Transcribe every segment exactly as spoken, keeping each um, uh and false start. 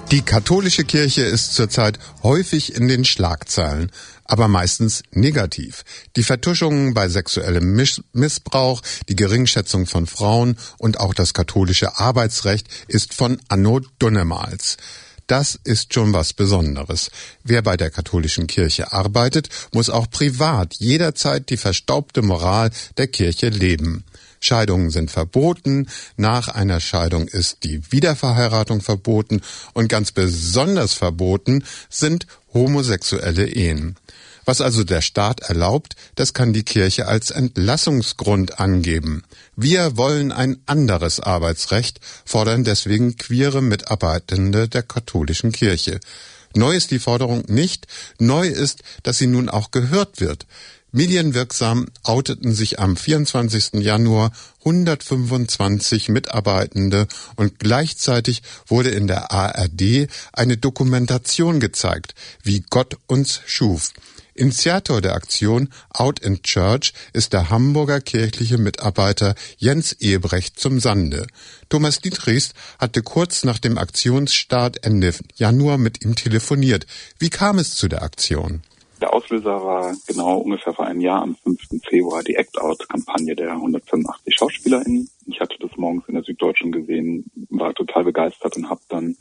Die katholische Kirche ist zurzeit häufig in den Schlagzeilen, aber meistens negativ. Die Vertuschungen bei sexuellem Miss- Missbrauch, die Geringschätzung von Frauen und auch das katholische Arbeitsrecht ist von Anno Dunnemals. Das ist schon was Besonderes. Wer bei der katholischen Kirche arbeitet, muss auch privat jederzeit die verstaubte Moral der Kirche leben. Scheidungen sind verboten, nach einer Scheidung ist die Wiederverheiratung verboten und ganz besonders verboten sind homosexuelle Ehen. Was also der Staat erlaubt, das kann die Kirche als Entlassungsgrund angeben. Wir wollen ein anderes Arbeitsrecht, fordern deswegen queere Mitarbeitende der katholischen Kirche. Neu ist die Forderung nicht, neu ist, dass sie nun auch gehört wird. Medienwirksam outeten sich am vierundzwanzigsten Januar hundertfünfundzwanzig Mitarbeitende und gleichzeitig wurde in der A R D eine Dokumentation gezeigt, wie Gott uns schuf. Initiator der Aktion Out in Church ist der Hamburger kirchliche Mitarbeiter Jens Ebrecht zum Sande. Thomas Dietrichs hatte kurz nach dem Aktionsstart Ende Januar mit ihm telefoniert. Wie kam es zu der Aktion? Der Auslöser war genau ungefähr vor einem Jahr, am fünften Februar, die Act-Out-Kampagne der hundertfünfundachtzig SchauspielerInnen. Ich hatte das morgens in der Süddeutschen gesehen, war total begeistert und habe dann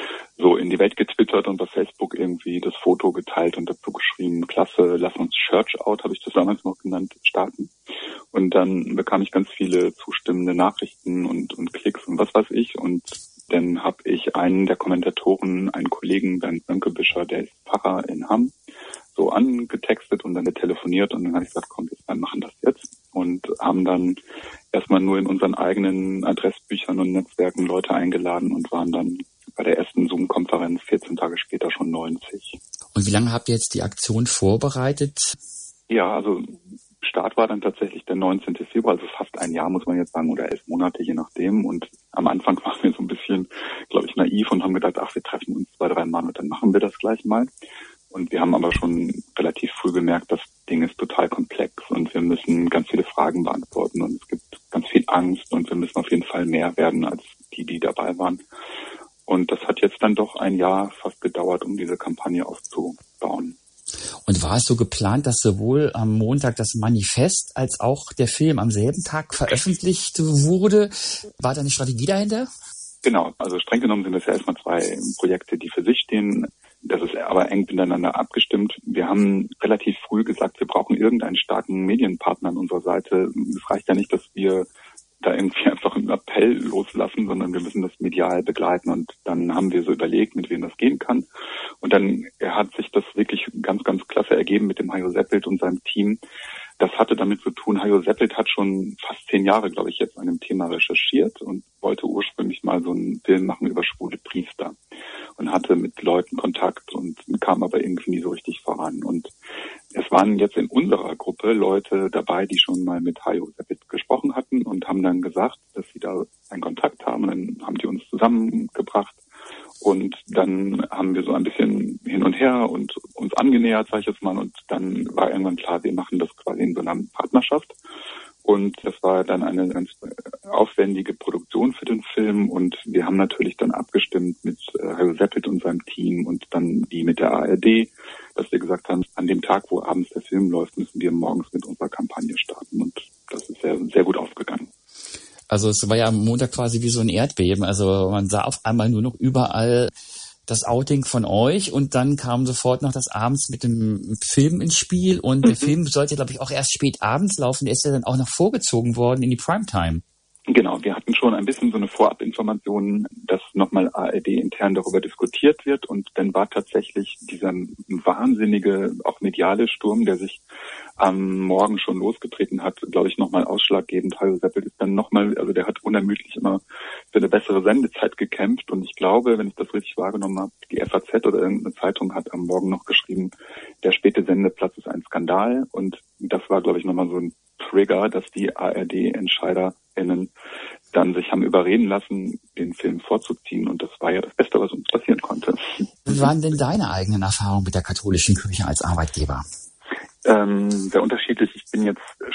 so in die Welt getwittert und bei Facebook irgendwie das Foto geteilt und dazu geschrieben, klasse, lass uns Church Out, habe ich das damals noch genannt, starten. Und dann bekam ich ganz viele zustimmende Nachrichten und, und Klicks und was weiß ich. Und dann habe ich einen der Kommentatoren, einen Kollegen, Bernd Mönkebischer, der ist Pfarrer in Hamm, so angetextet und dann telefoniert und dann habe ich gesagt, komm, wir machen das jetzt und haben dann erstmal nur in unseren eigenen Adressbüchern und Netzwerken Leute eingeladen und waren dann bei der ersten Zoom-Konferenz vierzehn Tage später schon neunzig. Und wie lange habt ihr jetzt die Aktion vorbereitet? Ja, also Start war dann tatsächlich der neunzehnten Februar, also fast ein Jahr muss man jetzt sagen oder elf Monate, je nachdem. Und am Anfang waren wir so ein bisschen, glaube ich, naiv und haben gedacht, ach, wir treffen uns zwei, drei Mal und dann machen wir das gleich mal. Und wir haben aber schon relativ früh gemerkt, das Ding ist total komplex und wir müssen ganz viele Fragen beantworten und es gibt ganz viel Angst und wir müssen auf jeden Fall mehr werden als die, die dabei waren. Und das hat jetzt dann doch ein Jahr fast gedauert, um diese Kampagne aufzubauen. Und war es so geplant, dass sowohl am Montag das Manifest als auch der Film am selben Tag veröffentlicht wurde? War da eine Strategie dahinter? Genau, also streng genommen sind das ja erstmal zwei Projekte, die für sich stehen. Das ist aber eng miteinander abgestimmt. Wir haben relativ früh gesagt, wir brauchen irgendeinen starken Medienpartner an unserer Seite. Es reicht ja nicht, dass wir da irgendwie einfach einen Appell loslassen, sondern wir müssen das medial begleiten. Und dann haben wir so überlegt, mit wem das gehen kann. Und dann hat sich das wirklich ganz, ganz klasse ergeben mit dem Hajo Seppelt und seinem Team. Das hatte damit zu tun, Hajo Seppelt hat schon fast zehn Jahre, glaube ich, jetzt an dem Thema recherchiert und wollte ursprünglich mal so einen Film machen über schwule Priester und hatte mit Leuten Kontakt und kam aber irgendwie nie so richtig voran. Und es waren jetzt in unserer Gruppe Leute dabei, die schon mal mit Hajo Seppelt gesprochen hatten und haben dann gesagt, dass sie da einen Kontakt haben. Und dann haben die uns zusammengebracht. Und dann haben wir so ein bisschen hin und her und uns angenähert, sage ich jetzt mal. Und dann war irgendwann klar, wir machen das quasi in so einer Partnerschaft. Und das war dann eine ganz aufwendige Produktion für den Film. Und wir haben natürlich dann abgestimmt mit Hajo Seppelt und seinem Team und dann die mit der A R D, dass wir gesagt haben, an dem Tag, wo abends der Film läuft, müssen wir morgens mit unserer Kampagne starten. Und das ist sehr, sehr gut aufgegangen. Also es war ja am Montag quasi wie so ein Erdbeben. Also man sah auf einmal nur noch überall das Outing von euch und dann kam sofort noch das abends mit dem Film ins Spiel und mhm. der Film sollte, glaube ich, auch erst spät abends laufen. Der ist ja dann auch noch vorgezogen worden in die Primetime. Genau, wir hatten schon ein bisschen so eine Vorabinformation, dass nochmal A R D intern darüber diskutiert wird und dann war tatsächlich dieser wahnsinnige, auch mediale Sturm, der sich am Morgen schon losgetreten hat, glaube ich, nochmal ausschlaggebend. Hajo Seppelt ist dann nochmal, also der hat unermüdlich immer für eine bessere Sendezeit gekämpft und ich glaube, wenn ich das richtig wahrgenommen habe, die F A Z oder irgendeine Zeitung hat am Morgen noch geschrieben, der späte Sendeplatz ist ein Skandal und das war, glaube ich, nochmal so ein Trigger, dass die A R D-EntscheiderInnen dann sich haben überreden lassen, den Film vorzuziehen und das war ja das Beste, was uns passieren konnte. Wie waren denn deine eigenen Erfahrungen mit der katholischen Kirche als Arbeitgeber? Ähm, sehr unterschiedlich. Ich bin jetzt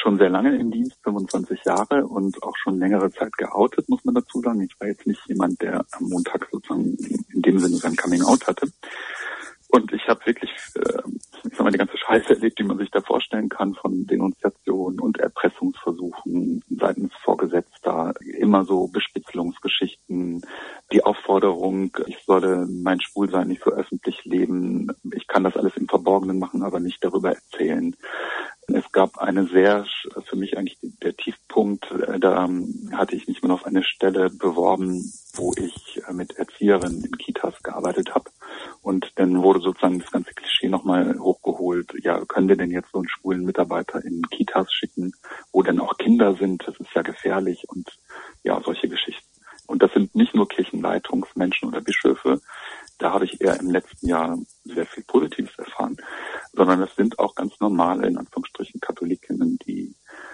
schon sehr lange im Dienst, fünfundzwanzig Jahre und auch schon längere Zeit geoutet, muss man dazu sagen. Ich war jetzt nicht jemand, der am Montag sozusagen in dem Sinne sein Coming-out hatte. Und ich habe wirklich, äh, ich sag mal, die ganze Scheiße erlebt, die man sich da vorstellen kann, von Denunziationen und Erpressungsversuchen seitens Vorgesetzter, immer so Bespitzelungsgeschichten, die Aufforderung, ich solle mein Schwulsein nicht so öffentlich leben, ich kann das alles im Verborgenen machen, aber nicht darüber erzählen. Es gab eine sehr, für mich eigentlich der Tiefpunkt, da hatte ich mich mal auf eine Stelle beworben, wo ich mit Erzieherinnen in Kitas gearbeitet habe. Und dann wurde sozusagen das ganze Klischee nochmal hochgeholt. Ja, können wir denn jetzt so einen schwulen Mitarbeiter in Kitas schicken, wo denn auch Kinder sind? Das ist ja gefährlich und ja, solche Geschichten. Und das sind nicht nur Kirchenleitungsmenschen oder Bischöfe. Da habe ich eher im letzten Jahr sehr viel Positives erfahren, sondern das sind auch ganz normale, in Anführungsstrichen, Katholikinnen, die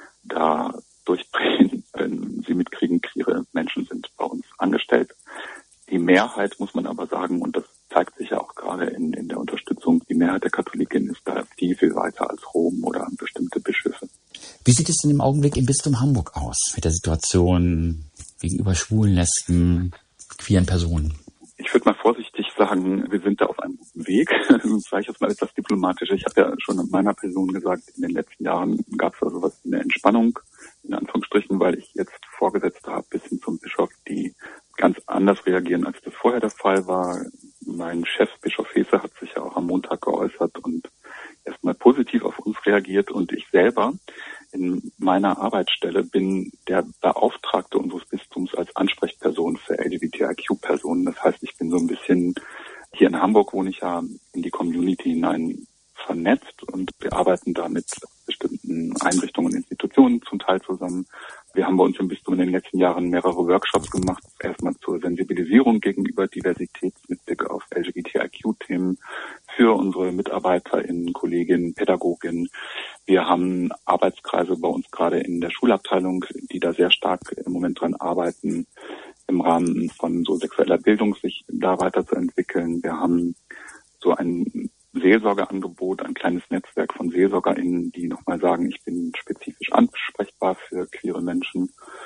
da durchdrehen, wenn sie mitkriegen, queere Menschen sind bei uns angestellt. Die Mehrheit, muss man aber sagen, und das zeigt sich ja auch gerade in, in der Unterstützung, die Mehrheit der Katholikinnen ist da viel, viel weiter als Rom oder bestimmte Bischöfe. Wie sieht es denn im Augenblick im Bistum Hamburg aus mit der Situation gegenüber schwulen, Lesben, queeren Personen? Ich würde mal vorsichtig sagen, wir sind da auf einem guten Weg. Das sage ich jetzt mal etwas diplomatischer. Ich habe ja schon in meiner Person gesagt, in den letzten Jahren gab es da sowas wie eine Entspannung, in Anführungsstrichen, weil ich jetzt Vorgesetzte habe bis hin zum Bischof, die ganz anders reagieren, als das vorher der Fall war. Mein Chef, Bischof Hesse, hat sich ja auch am Montag geäußert und erstmal positiv auf uns reagiert. Und ich selber in meiner Arbeitsstelle bin der Beauftragte unseres Bistums als Ansprechperson für L G B T I Q-Personen. Das heißt, ich bin so ein bisschen, hier in Hamburg wohne ich ja in die Community hinein vernetzt und wir arbeiten da mit bestimmten Einrichtungen und Institutionen zum Teil zusammen. Wir haben bei uns im Bistum in den letzten Jahren mehrere Workshops gemacht, erstmal zur Sensibilisierung gegenüber Diversität mit Blick auf L G B T I Q-Themen für unsere MitarbeiterInnen, Kolleginnen, Pädagoginnen. Wir haben Arbeitskreise bei uns gerade in der Schulabteilung, die da sehr stark im Moment dran arbeiten, im Rahmen von so sexueller Bildung sich da weiterzuentwickeln. Wir haben so ein Seelsorgeangebot, ein kleines Netzwerk von SeelsorgerInnen, die nochmal sagen, ich bin spezifisch ansprechbar für queere Menschen.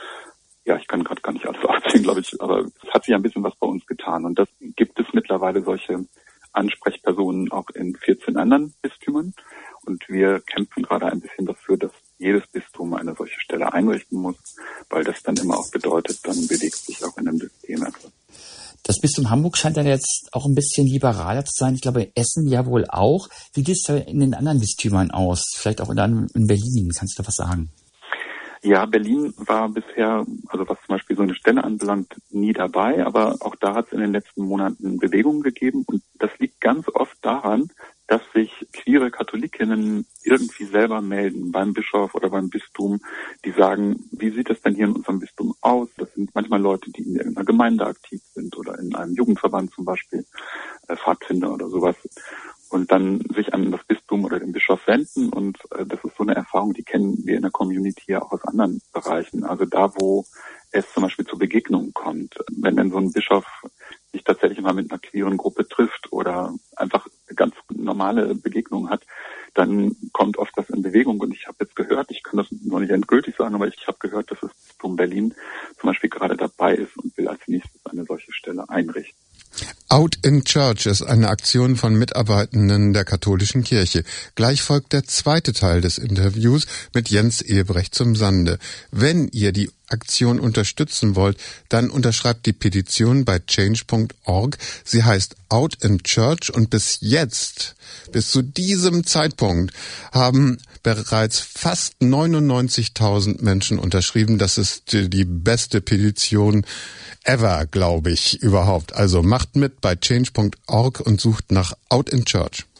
Ja, ich kann gerade gar nicht alles aufzählen, glaube ich, aber es hat sich ein bisschen was bei uns getan. Und das gibt es mittlerweile solche Ansprechpersonen auch in vierzehn anderen Bistümern. Und wir kämpfen gerade ein bisschen dafür, dass jedes Bistum eine solche Stelle einrichten muss, weil das dann immer auch bedeutet, dann bewegt sich auch in einem System etwas. Das Bistum Hamburg scheint dann jetzt auch ein bisschen liberaler zu sein. Ich glaube, Essen ja wohl auch. Wie geht es da in den anderen Bistümern aus? Vielleicht auch in Berlin. Kannst du da was sagen? Ja, Berlin war bisher, also was zum Beispiel so eine Stelle anbelangt, nie dabei. Aber auch da hat es in den letzten Monaten Bewegungen gegeben. Und das liegt ganz oft daran, dass sich queere Katholikinnen irgendwie selber melden beim Bischof oder beim Bistum, die sagen, wie sieht es denn hier in unserem Bistum aus? Das sind manchmal Leute, die in irgendeiner Gemeinde aktiv sind oder in einem Jugendverband zum Beispiel, äh, Pfadfinder oder sowas. Und dann sich an das Bistum oder den Bischof wenden. Und äh, das ist so eine Erfahrung, die kennen wir in der Community ja auch aus anderen Bereichen. Also da, wo es zum Beispiel zu Begegnungen kommt. Wenn dann so ein Bischof sich tatsächlich mal mit einer queeren Gruppe trifft oder einfach ganz normale Begegnungen hat, dann kommt oft das in Bewegung. Und ich habe jetzt gehört, ich kann das noch nicht endgültig sagen, aber ich habe gehört, dass das Bistum Berlin zum Beispiel gerade dabei ist und will als nächstes eine solche Stelle einrichten. Out in Church ist eine Aktion von Mitarbeitenden der katholischen Kirche. Gleich folgt der zweite Teil des Interviews mit Jens Ehebrecht zum Sande. Wenn ihr die Aktion unterstützen wollt, dann unterschreibt die Petition bei change punkt org. Sie heißt Out in Church und bis jetzt, bis zu diesem Zeitpunkt, haben bereits fast neunundneunzigtausend Menschen unterschrieben. Das ist die beste Petition ever, glaube ich, überhaupt. Also macht mit bei change punkt org und sucht nach Out in Church.